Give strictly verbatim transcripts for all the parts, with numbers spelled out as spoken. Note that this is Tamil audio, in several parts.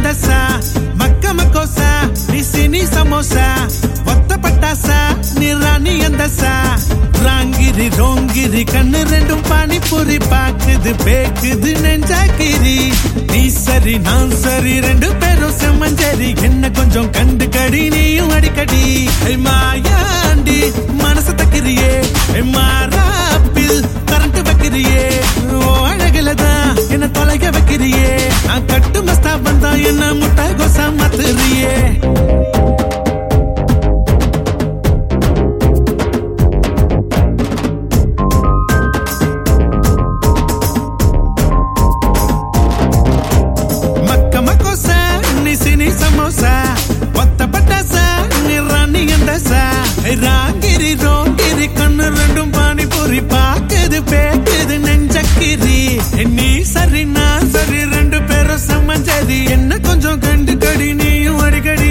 andasa makka makosa ni sini samosa vatta patasa ni rani andasa rangiri rongiri kannu rendum pani puri paakudhu pekudhu nenjakiri நீ சரி நான் சரி ரெண்டு பேரும் செம்மஞ்சரி என்ன கொஞ்சம் கண்டு கடி நீயும் அடிக்கடி மாயாண்டி மனசு தக்கிறியே மாறாப்பில் கரண்ட் வைக்கிறியே அழகிலதான் என்ன தொலைக்க வைக்கிறியே நான் கட்டு மஸ்தா வந்தா என்ன முட்டை கோசா மாத்துறியே ராங்கிரி ரோங்கிரி கண்ணு ரெண்டும் பானி பூரி பாக்குது பேக்குது நெஞ்சக்கிரி நீ சரி நான் சரி ரெண்டு பேரும் சம்மஞ்சரி என்ன கொஞ்சம் கண்டு கடி நீயும் அடிக்கடி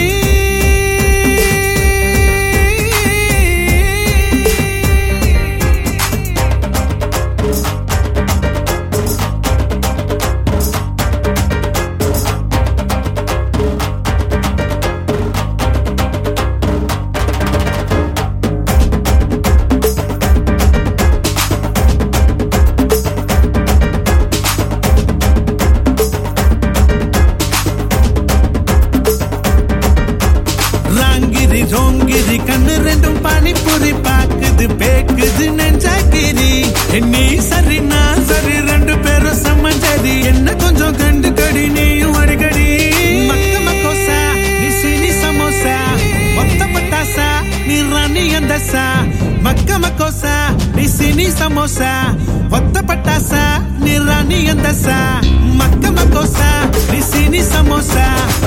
ரோங்கிரி கண்ணு ரெண்டும் பானி பூரி பாக்குது பேக்குது நெஞ்சாக்கிரி நீ சரி நான் சரி ரெண்டு பேரும் சம்மஞ்சரி என்ன கொஞ்சம் கண்டு கடி நீயும் அடிக்கடி மக்க மக்கோசா நீ சீனி சமோசா மொத்த பட்டாசா நீ ராணி அந்தசா மக்க மக்கோசா நீ சீனி சமோசா ஒத்த பட்டாசா நீ ராணி அந்தசா மக்க மக்கோசா நீ சீனி சமோசா